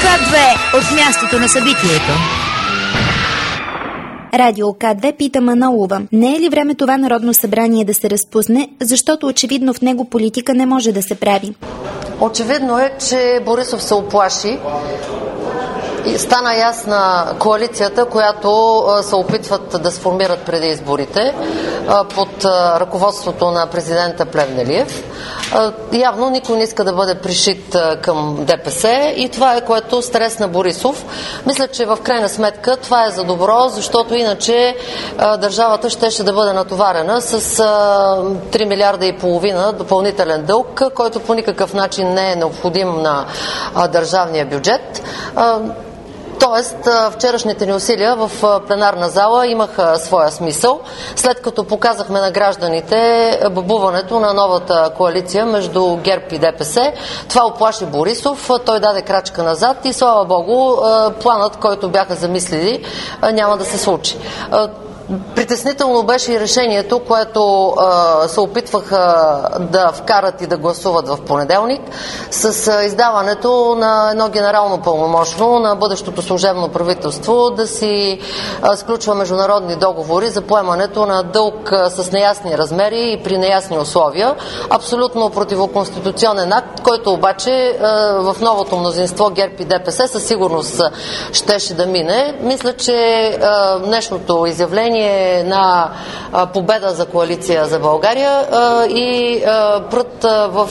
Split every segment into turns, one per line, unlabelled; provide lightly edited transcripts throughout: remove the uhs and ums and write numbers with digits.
К2 от мястото на събитието.
Радио К2 пита Манолова. Не е ли време това Народно събрание да се разпусне, защото очевидно в него политика не може да се прави?
Очевидно е, че Борисов се уплаши. Стана ясна коалицията, която се опитват да сформират преди изборите под ръководството на президента Плевнелиев. Явно никой не иска да бъде пришит към ДПС и това е, което стресна Борисов. Мисля, че в крайна сметка това е за добро, защото иначе държавата щеше да бъде натоварена с 3 милиарда и половина допълнителен дълг, който по никакъв начин не е необходим на държавния бюджет. Тоест, вчерашните ни усилия в пленарна зала имаха своя смисъл, след като показахме на гражданите бъбуването на новата коалиция между ГЕРБ и ДПС. Това оплаши Борисов, той даде крачка назад и слава Богу, планът, който бяха замислили, няма да се случи. Притеснително беше и решението, което се опитваха да вкарат и да гласуват в понеделник с издаването на едно генерално пълномощно на бъдещото служебно правителство да си сключва международни договори за поемането на дълг с неясни размери и при неясни условия. Абсолютно противоконституционен акт, който обаче в новото мнозинство ГЕРБ и ДПС със сигурност щеше да мине. Мисля, че днешното изявление на победа за коалиция за България и прът в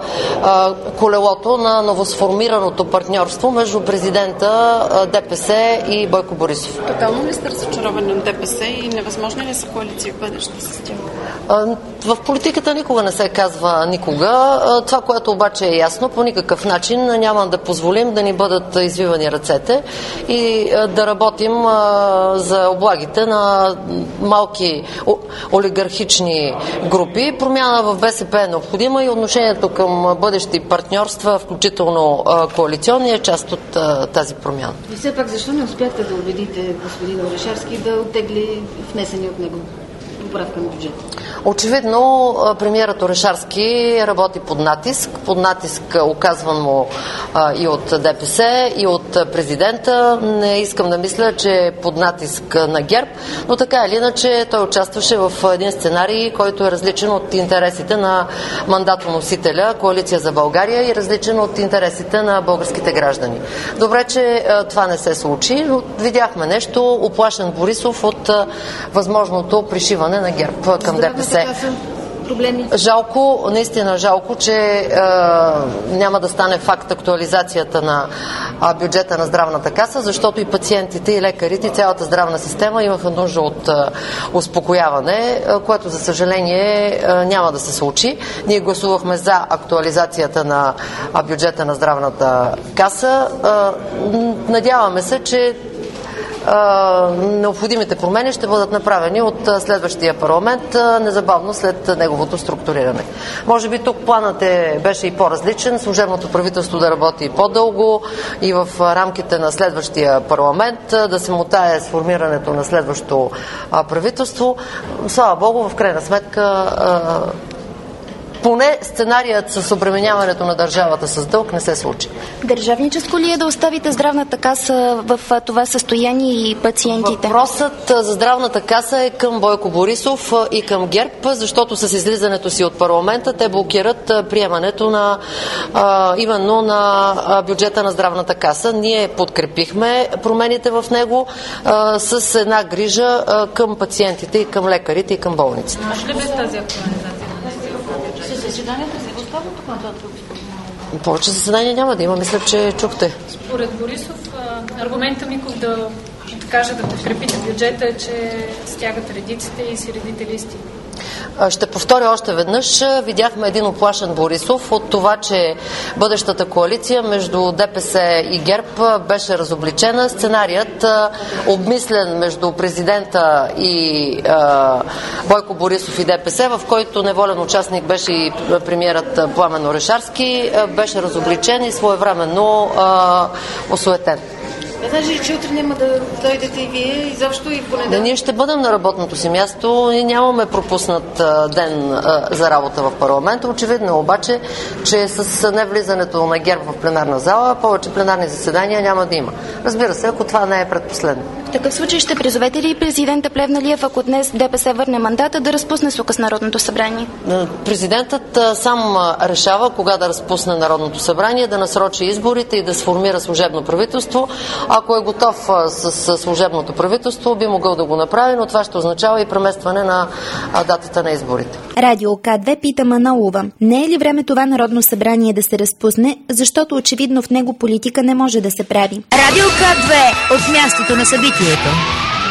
колелото на новосформираното партньорство между президента, ДПС и Бойко Борисов.
Тотално ли сте разочаровани от ДПС и невъзможно ли са коалиции в бъдеще с тях?
В политиката никога не се казва никога. Това, което обаче е ясно, по никакъв начин няма да позволим да ни бъдат извивани ръцете и да работим за облагите на малки олигархични групи. Промяна в БСП е необходима и отношението към бъдещи партньорства, включително коалиционни, е част от тази промяна.
И все пак защо не успяхте да убедите господин Орешарски да оттегли внесени от него поправка на бюджета?
Очевидно, премиерът Орешарски работи под натиск оказван му и от ДПС, и от президента. Не искам да мисля, че е под натиск на ГЕРБ, но така или иначе той участваше в един сценарий, който е различен от интересите на мандатоносителя Коалиция за България и различен от интересите на българските граждани. Добре, че това не се случи, но видяхме нещо, уплашен Борисов от възможното пришиване на ГЕРБ към ДПС. Жалко, наистина жалко, че няма да стане факт актуализацията на бюджета на здравната каса, защото и пациентите, и лекарите, и цялата здравна система имаха нужда от успокояване, което за съжаление няма да се случи. Ние гласувахме за актуализацията на бюджета на здравната каса. Надяваме се, че необходимите промени ще бъдат направени от следващия парламент незабавно след неговото структуриране. Може би тук планът беше и по-различен, служебното правителство да работи по-дълго и в рамките на следващия парламент да се мотае сформирането на следващото правителство. Слава Богу, в крайна сметка поне сценарият с обременяването на държавата с дълг не се случи.
Държавническо ли е да оставите здравната каса в това състояние и пациентите?
Въпросът за здравната каса е към Бойко Борисов и към ГЕРБ, защото с излизането си от парламента те блокират приемането на именно на бюджета на здравната каса. Ние подкрепихме промените в него с една грижа към пациентите и към лекарите и към болниците.
Може ли без тази актуализация?
Повече заседания няма да има. Мисля, че чухте.
Според Борисов, аргумента Миков да каже да подкрепите бюджета е, че стягат редиците и си редите листи.
Ще повторя още веднъж. Видяхме един уплашен Борисов от това, че бъдещата коалиция между ДПС и ГЕРБ беше разобличена. Сценарият, обмислен между президента и Бойко Борисов и ДПС, в който неволен участник беше и премиерът Пламен Орешарски, беше разобличен и своевременно осуетен.
Знаеш ли, че утре няма да дойдете и вие, изобщо и в понеделник?
Ние ще бъдем на работното си място и нямаме пропуснат ден за работа в парламента. Очевидно обаче, че с невлизането на ГЕРБ в пленарна зала, повече пленарни заседания няма да има. Разбира се, ако това не е предпоследно.
В такъв случай ще призовете ли президента Плевнелиев, ако днес ДПС върне мандата, да разпусне с указ Народното събрание?
Президентът сам решава кога да разпусне Народното събрание, да насрочи изборите и да сформира служебно правителство. Ако е готов с служебното правителство, би могъл да го направи, но това ще означава и преместване на датата на изборите.
Радио К2 пита Манолова. Не е ли време това Народно събрание да се разпусне, защото очевидно в него политика не може да се прави?
Радио К2 от мястото на събитието.